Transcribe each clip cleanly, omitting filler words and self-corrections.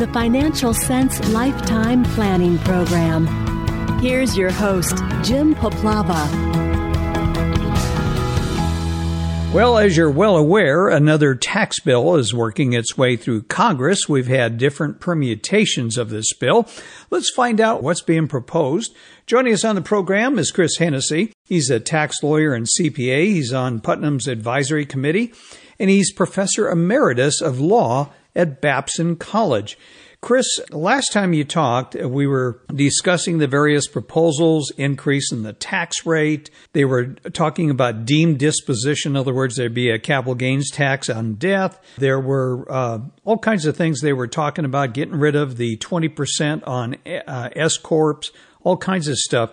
the Financial Sense Lifetime Planning Program. Here's your host, Jim Poplava. Well, as you're well aware, another tax bill is working its way through Congress. We've had different permutations of this bill. Let's find out what's being proposed. Joining us on the program is Chris Hennessy. He's a tax lawyer and CPA. He's on Putnam's Advisory Committee, and he's Professor Emeritus of Law at Babson College. Chris, last time you talked, we were discussing the various proposals, increase in the tax rate. They were talking about deemed disposition. In other words, there'd be a capital gains tax on death. There were all kinds of things they were talking about, getting rid of the 20% on S-corps, all kinds of stuff.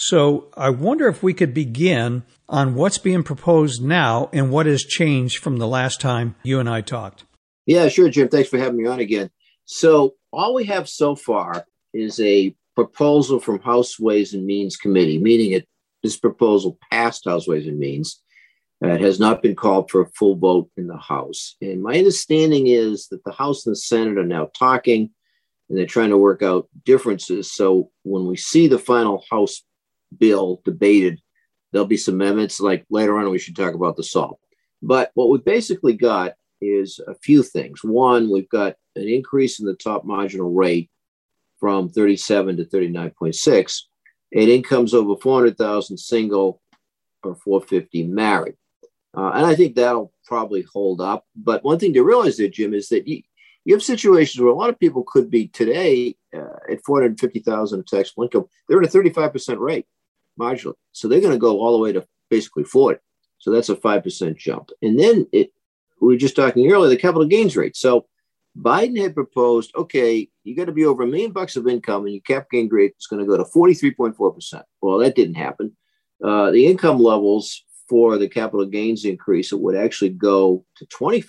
So I wonder if we could begin on what's being proposed now and what has changed from the last time you and I talked. Yeah, sure, Jim. Thanks for having me on again. So all we have so far is a proposal from House Ways and Means Committee, meaning this proposal passed House Ways and Means. It has not been called for a full vote in the House. And my understanding is that the House and the Senate are now talking, and they're trying to work out differences. So when we see the final House bill debated, there'll be some amendments, like later on we should talk about the SALT. But what we basically got is a few things. One, we've got an increase in the top marginal rate from 37 to 39.6, and incomes over 400,000 single or 450 married. And I think that'll probably hold up. But one thing to realize there, Jim, is that you have situations where a lot of people could be today at 450,000 of taxable income. They're at a 35% rate marginally. So they're going to go all the way to basically 40. So that's a 5% jump. And then we were just talking earlier, the capital gains rate. So Biden had proposed, okay, you got to be over $1 million of income and your cap gain rate is going to go to 43.4%. Well, that didn't happen. The income levels for the capital gains increase, it would actually go to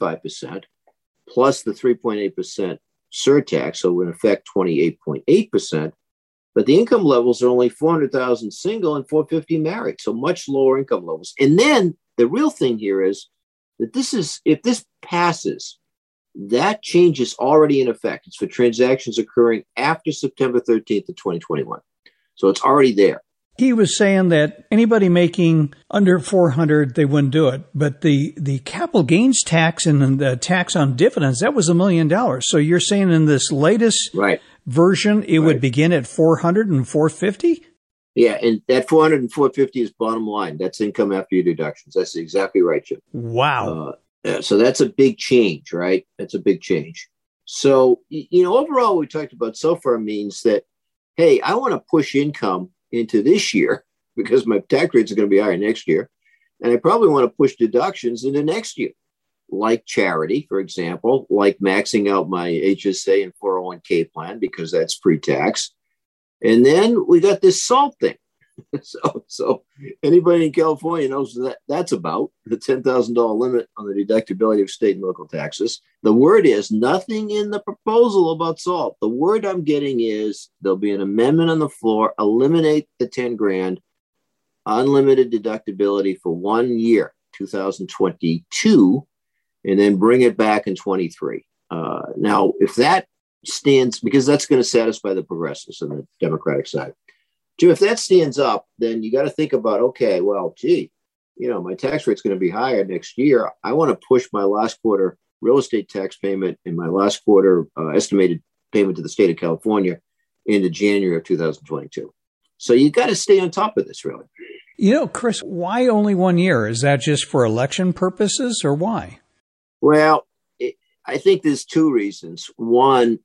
25% plus the 3.8% surtax. So in effect, 28.8%. But the income levels are only 400,000 single and 450 married. So much lower income levels. And then the real thing here is that if this passes, that change is already in effect. It's for transactions occurring after September 13th of 2021. So it's already there. He was saying that anybody making under 400, they wouldn't do it. But the capital gains tax and the tax on dividends, that was $1 million. So you're saying in this latest version, it would begin at 400 and 450? Yeah, and that 400 and 450 is bottom line. That's income after your deductions. That's exactly right, Jim. Wow. So that's a big change, right? That's a big change. So, overall, what we talked about so far means that, hey, I want to push income into this year because my tax rates are going to be higher next year. And I probably want to push deductions into next year, like charity, for example, like maxing out my HSA and 401k plan because that's pre-tax. And then we got this SALT thing. So anybody in California knows what that's about, the $10,000 limit on the deductibility of state and local taxes. The word is nothing in the proposal about SALT. The word I'm getting is there'll be an amendment on the floor, eliminate the 10 grand, unlimited deductibility for 1 year, 2022, and then bring it back in 23. Now, if that stands, because that's going to satisfy the progressives on the Democratic side. Jim, if that stands up, then you got to think about, okay, well, gee, my tax rate's going to be higher next year. I want to push my last quarter real estate tax payment and my last quarter estimated payment to the state of California into January of 2022. So you got to stay on top of this, really. Chris, why only 1 year? Is that just for election purposes or why? Well, I think there's two reasons. One,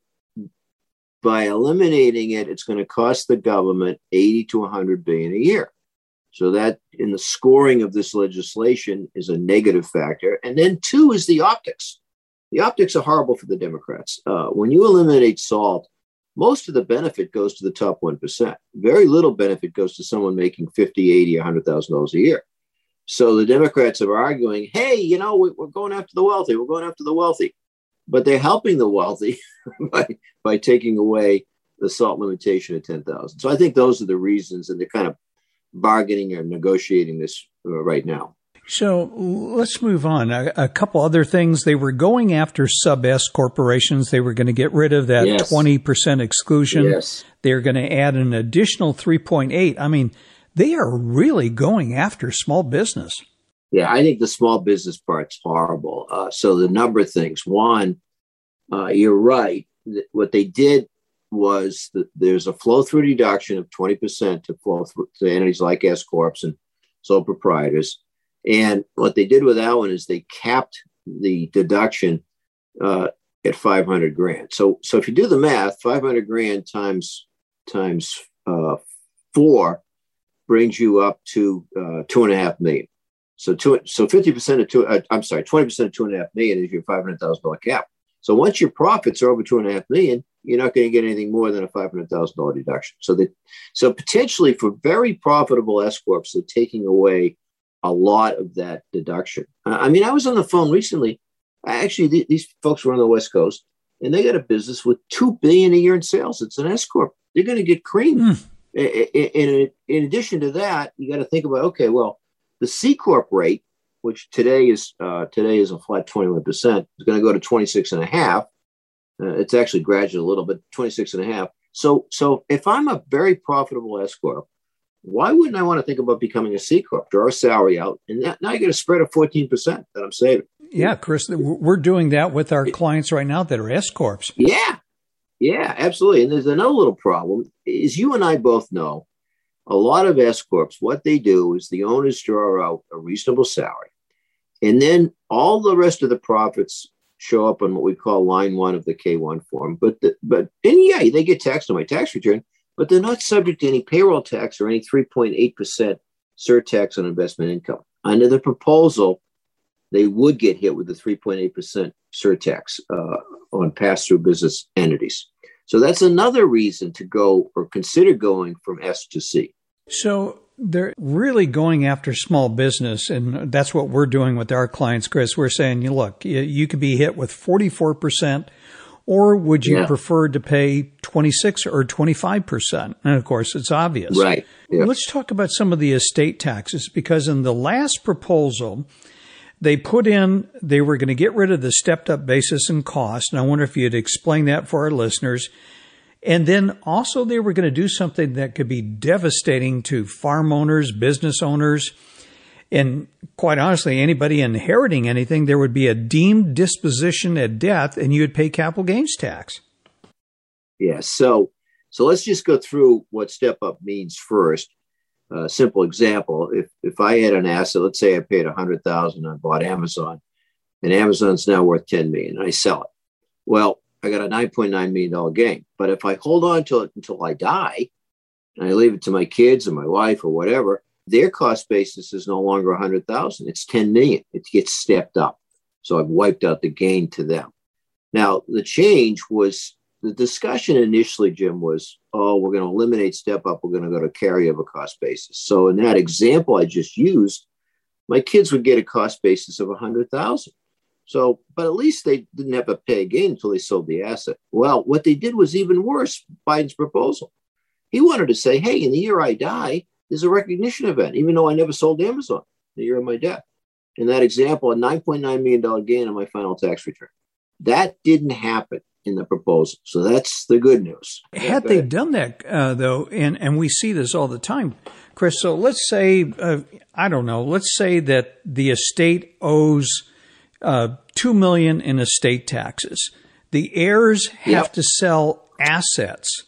by eliminating it, it's going to cost the government $80 to $100 billion a year. So that in the scoring of this legislation is a negative factor. And then two is the optics. The optics are horrible for the Democrats. When you eliminate SALT, most of the benefit goes to the top 1%. Very little benefit goes to someone making $50, $80, $100,000 a year. So the Democrats are arguing, hey, we're going after the wealthy. We're going after the wealthy. But they're helping the wealthy by taking away the SALT limitation at 10,000. So I think those are the reasons, and they're kind of bargaining or negotiating this right now. So let's move on. A couple other things. They were going after sub-S corporations. They were going to get rid of that 20% exclusion. Yes. They're going to add an additional 3.8. I mean, they are really going after small business. Yeah, I think the small business part's horrible. So the number of things. One, you're right. What they did was there's a flow-through deduction of 20% to flow through to entities like S Corps and sole proprietors. And what they did with that one is they capped the deduction at $500,000. So if you do the math, $500,000 times 4 brings you up to $2.5 million. So 50% of 20% of $2.5 million is your $500,000 cap. So once your profits are over $2.5 million, you're not going to get anything more than a $500,000 deduction. So potentially for very profitable S corps, they're taking away a lot of that deduction. I mean, I was on the phone recently. Actually, these folks were on the West Coast, and they got a business with $2 billion a year in sales. It's an S corp. They're going to get creamed. In addition to that, you got to think about, okay, well, the C corp rate, which today is a flat 21%, is going to go to 26.5. It's actually graduated a little bit, 26.5. So if I'm a very profitable S corp, why wouldn't I want to think about becoming a C corp? Draw a salary out, and now you get a spread of 14% that I'm saving. Yeah, Chris, we're doing that with our clients right now that are S corps. Yeah, absolutely. And there's another little problem is you and I both know a lot of S corps, what they do is the owners draw out a reasonable salary, and then all the rest of the profits show up on what we call line 1 of the K-1 form. But they get taxed on my tax return, but they're not subject to any payroll tax or any 3.8% surtax on investment income. Under the proposal, they would get hit with the 3.8% surtax on pass-through business entities. So that's another reason to go or consider going from S to C. So they're really going after small business, and that's what we're doing with our clients, Chris. We're saying, look, you could be hit with 44%, or would you prefer to pay 26 or 25%? And of course, it's obvious. Right. Yeah. Let's talk about some of the estate taxes, because in the last proposal, they put in, they were going to get rid of the stepped up basis and cost. And I wonder if you'd explain that for our listeners. And then also they were going to do something that could be devastating to farm owners, business owners, and quite honestly, anybody inheriting anything. There would be a deemed disposition at death, and you would pay capital gains tax. Yeah. So let's just go through what step up means first. Simple example: if I had an asset, let's say I paid $100,000, I bought Amazon, and Amazon's now worth $10 million, and I sell it. Well, I got a $9.9 million gain. But if I hold on to it until I die, and I leave it to my kids or my wife or whatever, their cost basis is no longer $100,000. It's $10 million. It gets stepped up. So I've wiped out the gain to them. Now, the change was, the discussion initially, Jim, was, we're going to eliminate step up. We're going to go to carryover cost basis. So in that example I just used, my kids would get a cost basis of $100,000. So, but at least they didn't have to pay a gain until they sold the asset. Well, what they did was even worse, Biden's proposal. He wanted to say, hey, in the year I die, there's a recognition event, even though I never sold Amazon the year of my death. In that example, a $9.9 million gain on my final tax return. That didn't happen in the proposal. So that's the good news. Had they done that, though, and we see this all the time, Chris, so let's say, let's say that the estate owes $2 million in estate taxes. The heirs have to sell assets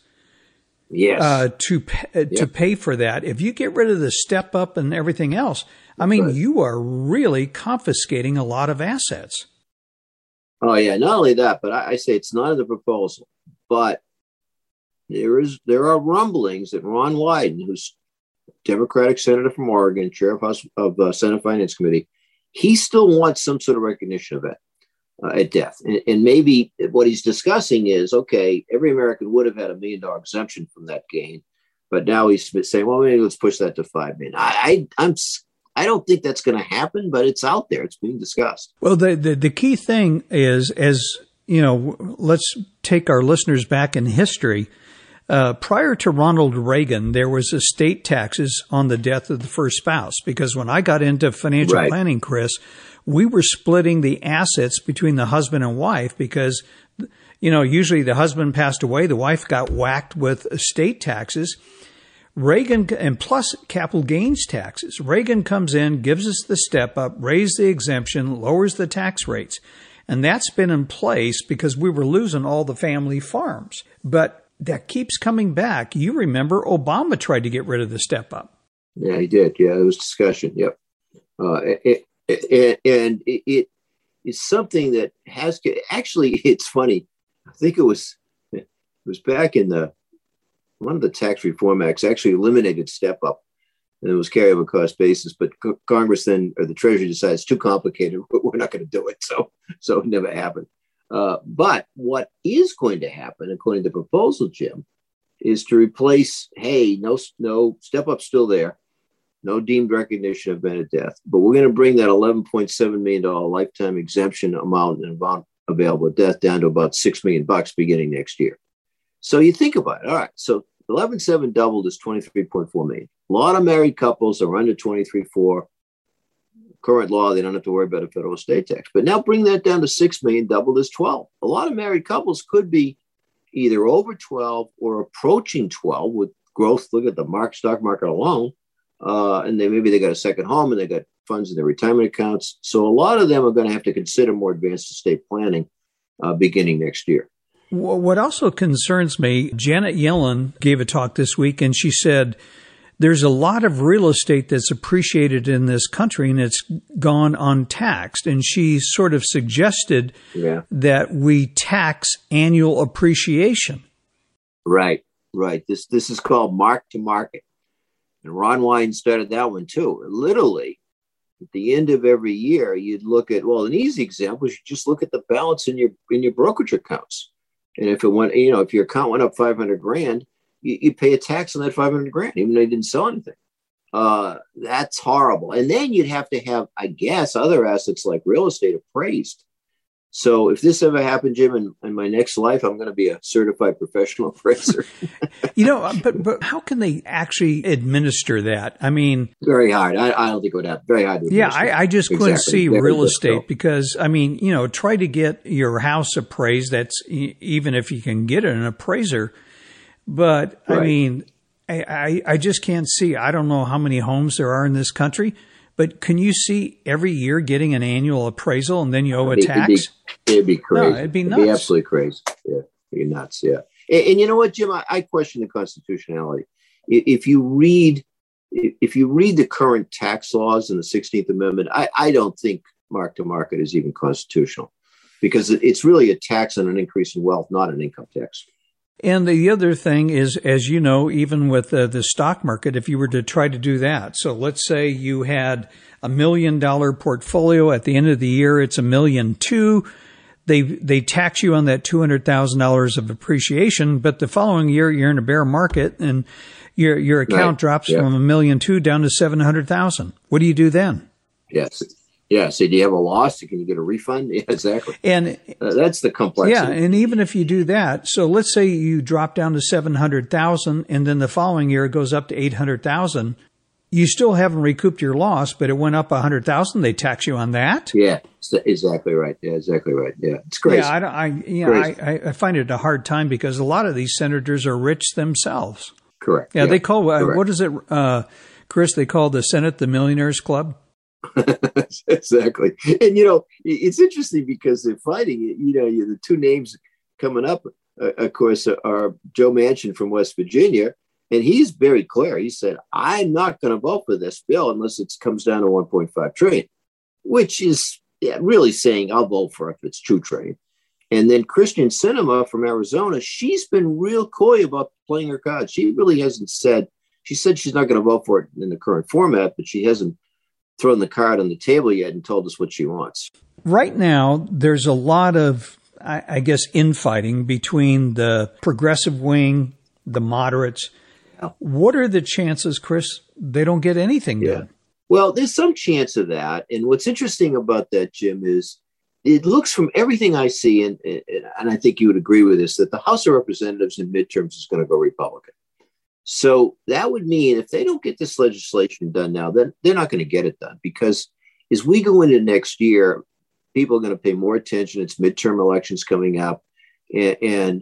to pay for that. If you get rid of the step up and everything else, you are really confiscating a lot of assets. Oh, yeah. Not only that, but I say it's not in the proposal. But there are rumblings that Ron Wyden, who's Democratic senator from Oregon, chair of Senate Finance Committee, he still wants some sort of recognition event at death. And maybe what he's discussing is, okay, every American would have had $1 million exemption from that gain. But now he's saying, well, maybe let's push that to $5 million. I don't think that's going to happen, but it's out there. It's being discussed. Well, the key thing is, as you know, let's take our listeners back in history. Prior to Ronald Reagan, there was estate taxes on the death of the first spouse, because when I got into financial planning, Chris, we were splitting the assets between the husband and wife because, usually the husband passed away, the wife got whacked with estate taxes. Reagan, and plus capital gains taxes. Reagan comes in, gives us the step up, raises the exemption, lowers the tax rates. And that's been in place because we were losing all the family farms. But that keeps coming back. You remember Obama tried to get rid of the step up. Yeah, he did. Yeah, there was discussion. Yep. And it is something that has to, actually, it's funny. I think it was back in one of the tax reform acts actually eliminated step up, and it was carryable cost basis. But Congress then, or the Treasury, decides it's too complicated. We're not going to do it. So it never happened. But what is going to happen, according to the proposal, Jim, is to replace, no step up still there, no deemed recognition of event of death, but we're going to bring that $11.7 million lifetime exemption amount and amount available at death down to about $6 million beginning next year. So you think about it. All right. So 11.7 doubled is 23.4 million. A lot of married couples are under 23.4. Current law, they don't have to worry about a federal estate tax. But now bring that down to 6 million, doubled is 12. A lot of married couples could be either over 12 or approaching 12 with growth. Look at the stock market alone. And maybe they got a second home and they got funds in their retirement accounts. So a lot of them are going to have to consider more advanced estate planning beginning next year. What also concerns me, Janet Yellen gave a talk this week, and she said there's a lot of real estate that's appreciated in this country and it's gone untaxed. And she sort of suggested that we tax annual appreciation. Right. This is called mark to market. And Ron Wyden started that one too. Literally, at the end of every year, you'd look at, an easy example is you just look at the balance in your brokerage accounts. And if it went, if your account went up $500,000, you pay a tax on that $500,000, even though you didn't sell anything. That's horrible. And then you'd have to have, I guess, other assets like real estate appraised. So if this ever happened, Jim, in my next life, I'm going to be a certified professional appraiser. But how can they actually administer that? I mean, very hard. I don't think it would happen. Very hard. Yeah, I just couldn't see real estate because, try to get your house appraised. That's even if you can get an appraiser. But I just can't see. I don't know how many homes there are in this country. But can you see every year getting an annual appraisal and then you owe a tax? It'd be crazy. No, it'd be nuts. It'd be absolutely crazy. Yeah, it'd be nuts. Yeah. And you know what, Jim? I question the constitutionality. If you read the current tax laws in the 16th Amendment, I don't think mark to market is even constitutional because it's really a tax on an increase in wealth, not an income tax. And the other thing is, as you know, even with the stock market, if you were to try to do that, so let's say you had $1 million portfolio at the end of the year, it's $1.2 million. They tax you on that $200,000 of appreciation, but the following year you're in a bear market and your account drops from $1.2 million down to $700,000. What do you do then? Yes. Yeah. So do you have a loss? Can you get a refund? Yeah, exactly. And that's the complexity. Yeah. And even if you do that, so let's say you drop down to 700,000 and then the following year it goes up to 800,000. You still haven't recouped your loss, but it went up 100,000. They tax you on that. Yeah, exactly right. Yeah, exactly right. Yeah, it's crazy. Yeah, I find it a hard time because a lot of these senators are rich themselves. Correct. Yeah, they call what is it, Chris? They call the Senate the Millionaires Club. Exactly. And, it's interesting because they're fighting, the two names coming up, of course, are Joe Manchin from West Virginia. And he's very clear. He said, I'm not going to vote for this bill unless it comes down to 1.5 trillion, which is really saying I'll vote for it if it's 2 trillion. And then Christian Sinema from Arizona, she's been real coy about playing her cards. She really hasn't said, she said she's not going to vote for it in the current format, but she hasn't thrown the card on the table yet and told us what she wants. Right now, there's a lot of, I guess, infighting between the progressive wing, the moderates. Yeah. What are the chances, Chris, they don't get anything done? Well, there's some chance of that. And what's interesting about that, Jim, is it looks from everything I see, and I think you would agree with this, that the House of Representatives in midterms is going to go Republican. So that would mean if they don't get this legislation done now, then they're not going to get it done, because as we go into next year, people are going to pay more attention. It's midterm elections coming up, and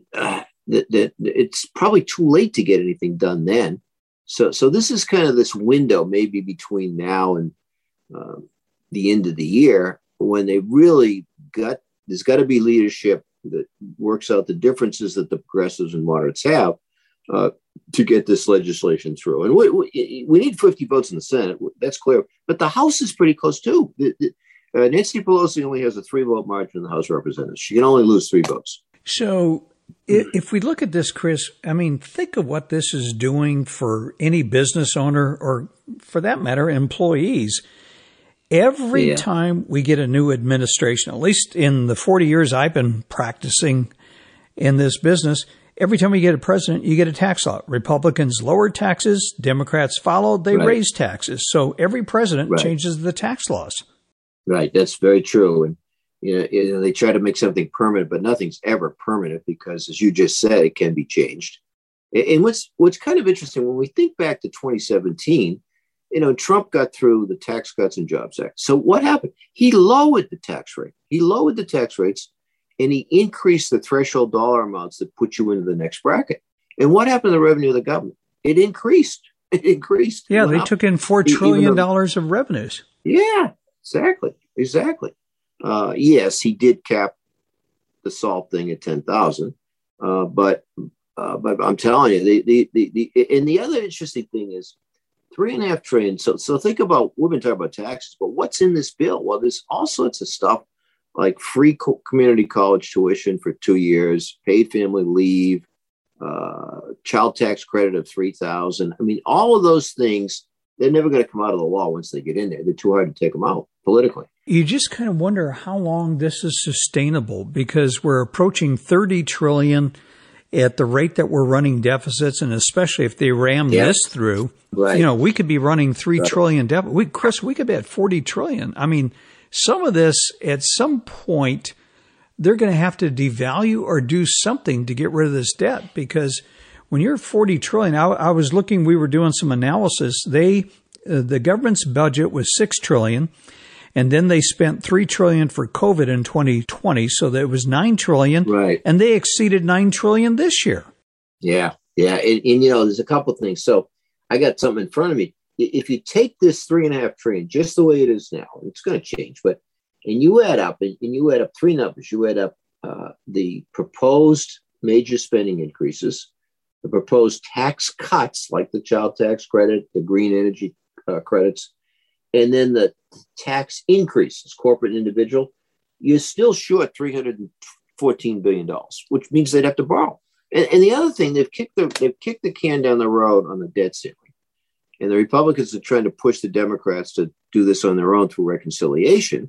it's probably too late to get anything done then. So this is kind of this window maybe between now and the end of the year when they really there's got to be leadership that works out the differences that the progressives and moderates have to get this legislation through. And we need 50 votes in the Senate. That's clear. But the House is pretty close too. Nancy Pelosi only has a 3-vote margin in the House of Representatives. She can only lose 3 votes. So if we look at this, Chris, I mean, think of what this is doing for any business owner or, for that matter, employees. Every time we get a new administration, at least in the 40 years I've been practicing in this business, every time we get a president, you get a tax law. Republicans lower taxes, Democrats follow, they raise taxes. So every president changes the tax laws. Right, that's very true. And they try to make something permanent, but nothing's ever permanent because, as you just said, it can be changed. And what's kind of interesting, when we think back to 2017, Trump got through the Tax Cuts and Jobs Act. So what happened? He lowered the tax rate. He lowered the tax rates, and he increased the threshold dollar amounts that put you into the next bracket. And what happened to the revenue of the government? It increased. It increased. Yeah, they took in $4 trillion of revenues. Yeah, exactly. Yes, he did cap the SALT thing at 10,000, but I'm telling you, and the other interesting thing is $3.5 trillion. So think about, we've been talking about taxes, but what's in this bill? Well, there's all sorts of stuff like free community college tuition for 2 years, paid family leave, child tax credit of $3,000. I mean, all of those things, they're never going to come out of the law once they get in there. They're too hard to take them out politically. You just kind of wonder how long this is sustainable, because we're approaching 30 trillion at the rate that we're running deficits, and especially if they ram this through, we could be running $3 trillion deficit. Chris, we could be at 40 trillion. I mean, some of this, at some point, they're going to have to devalue or do something to get rid of this debt, because when you're 40 trillion, I was looking, we were doing some analysis. The government's budget was 6 trillion. And then they spent $3 trillion for COVID in 2020, so that it was $9 trillion. Right. And they exceeded $9 trillion this year. Yeah. And there's a couple of things. So I got something in front of me. If you take this $3.5 trillion, just the way it is now, it's going to change, and you add up 3 numbers. You add up the proposed major spending increases, the proposed tax cuts like the child tax credit, the green energy credits, and then the tax increases, corporate and individual, you're still short $314 billion, which means they'd have to borrow. And the other thing, they've kicked the can down the road on the debt ceiling. And the Republicans are trying to push the Democrats to do this on their own through reconciliation,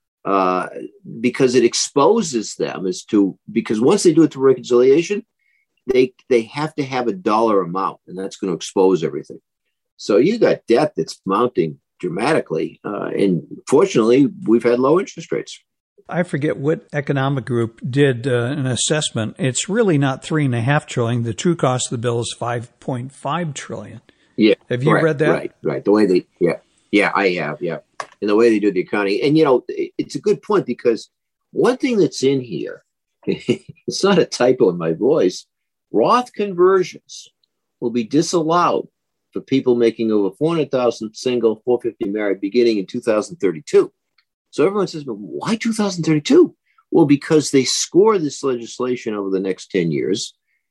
because it exposes them because once they do it through reconciliation, they have to have a dollar amount, and that's going to expose everything. So you got debt that's mounting dramatically. And fortunately, we've had low interest rates. I forget what economic group did an assessment. It's really not $3.5 trillion. The true cost of the bill is $5.5 trillion. Yeah. Have you read that? Right. The way they, I have. Yeah. And the way they do the accounting. And, it's a good point, because one thing that's in here, it's not a typo in my voice, Roth conversions will be disallowed for people making over $400,000 single, $450 married, beginning in 2032. So everyone says, but why 2032? Well, because they score this legislation over the next 10 years,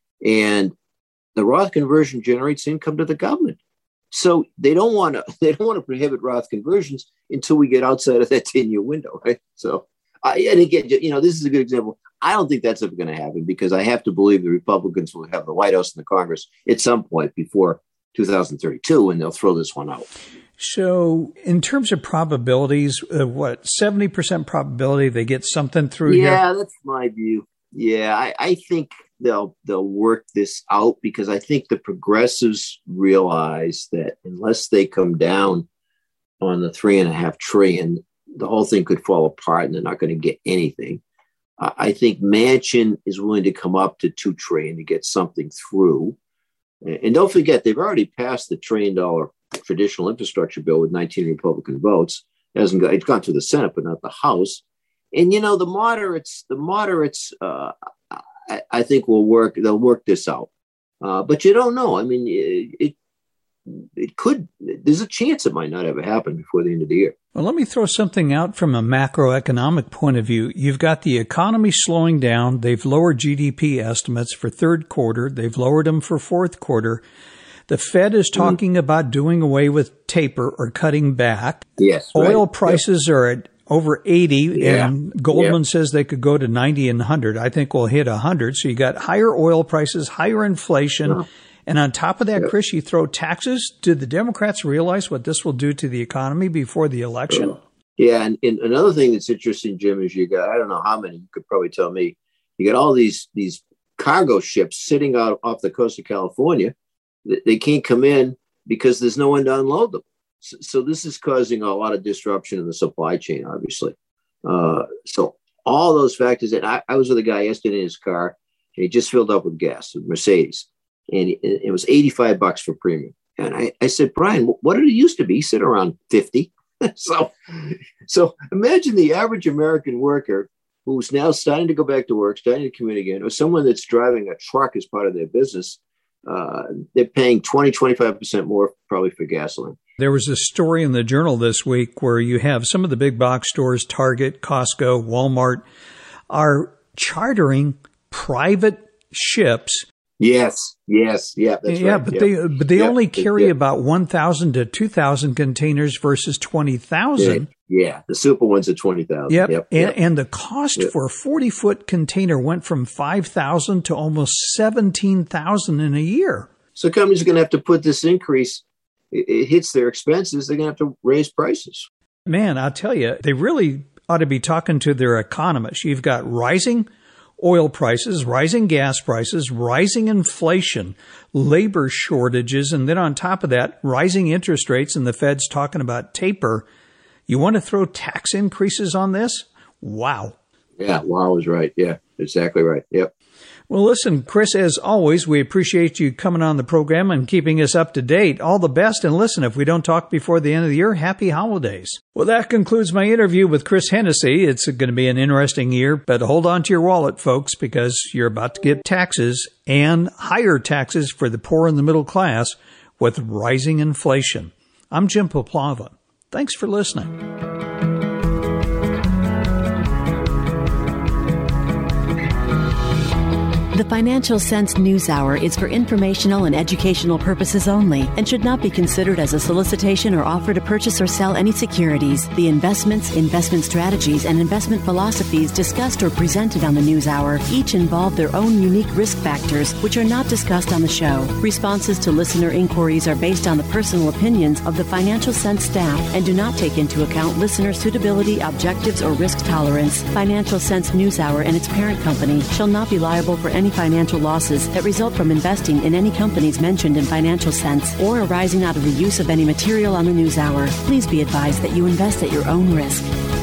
and the Roth conversion generates income to the government. So they don't want to prohibit Roth conversions until we get outside of that 10-year window, right? So, and again, this is a good example. I don't think that's ever going to happen, because I have to believe the Republicans will have the White House and the Congress at some point before 2032, and they'll throw this one out. So in terms of probabilities, 70% probability they get something through here? Yeah, that's my view. Yeah, I think they'll work this out, because I think the progressives realize that unless they come down on the $3.5 trillion, the whole thing could fall apart and they're not going to get anything. I think Manchin is willing to come up to $2 trillion to get something through. And don't forget, they've already passed the $1 trillion traditional infrastructure bill with 19 Republican votes. It's gone through the Senate, but not the House. And, the moderates, I think will work. They'll work this out. But you don't know. I mean, it could, there's a chance it might not ever happen before the end of the year. Well, let me throw something out from a macroeconomic point of view. You've got the economy slowing down. They've lowered GDP estimates for third quarter. They've lowered them for fourth quarter. The Fed is talking about doing away with taper or cutting back. Yes. Oil prices are at over 80, and Goldman says they could go to 90 and 100. I think we'll hit 100. So you got higher oil prices, higher inflation. And on top of that, Chris, you throw taxes. Did the Democrats realize what this will do to the economy before the election? Yeah. And another thing that's interesting, Jim, is you got, I don't know how many, you could probably tell me, you got all these cargo ships sitting out off the coast of California. They can't come in because there's no one to unload them. So this is causing a lot of disruption in the supply chain, obviously. So all those factors, and I was with a guy yesterday in his car, and he just filled up with gas, with Mercedes. And it was $85 for premium. And I said, Brian, what did it used to be? He said around 50. So imagine the average American worker who's now starting to go back to work, starting to commute again, or someone that's driving a truck as part of their business. They're paying 20-25% more probably for gasoline. There was a story in the Journal this week where you have some of the big box stores, Target, Costco, Walmart, are chartering private ships. Yes, yeah, that's right. But they only carry about 1,000 to 2,000 containers versus 20,000. Yeah, the super ones are 20,000. Yep. And the cost for a 40-foot container went from 5,000 to almost 17,000 in a year. So companies are going to have to put this increase. It hits their expenses. They're going to have to raise prices. Man, I'll tell you, they really ought to be talking to their economists. You've got rising oil prices, rising gas prices, rising inflation, labor shortages, and then on top of that, rising interest rates, and the Fed's talking about taper. You want to throw tax increases on this? Wow. Yeah, wow is right. Yeah, exactly right. Yep. Well, listen, Chris, as always, we appreciate you coming on the program and keeping us up to date. All the best. And listen, if we don't talk before the end of the year, happy holidays. Well, that concludes my interview with Chris Hennessy. It's going to be an interesting year, but hold on to your wallet, folks, because you're about to get taxes and higher taxes for the poor and the middle class with rising inflation. I'm Jim Poplava. Thanks for listening. The Financial Sense News Hour is for informational and educational purposes only and should not be considered as a solicitation or offer to purchase or sell any securities. The investments, investment strategies, and investment philosophies discussed or presented on the News Hour each involve their own unique risk factors, which are not discussed on the show. Responses to listener inquiries are based on the personal opinions of the Financial Sense staff and do not take into account listener suitability, objectives, or risk tolerance. Financial Sense News Hour and its parent company shall not be liable for any financial losses that result from investing in any companies mentioned in Financial Sense or arising out of the use of any material on the News Hour. Please be advised that you invest at your own risk.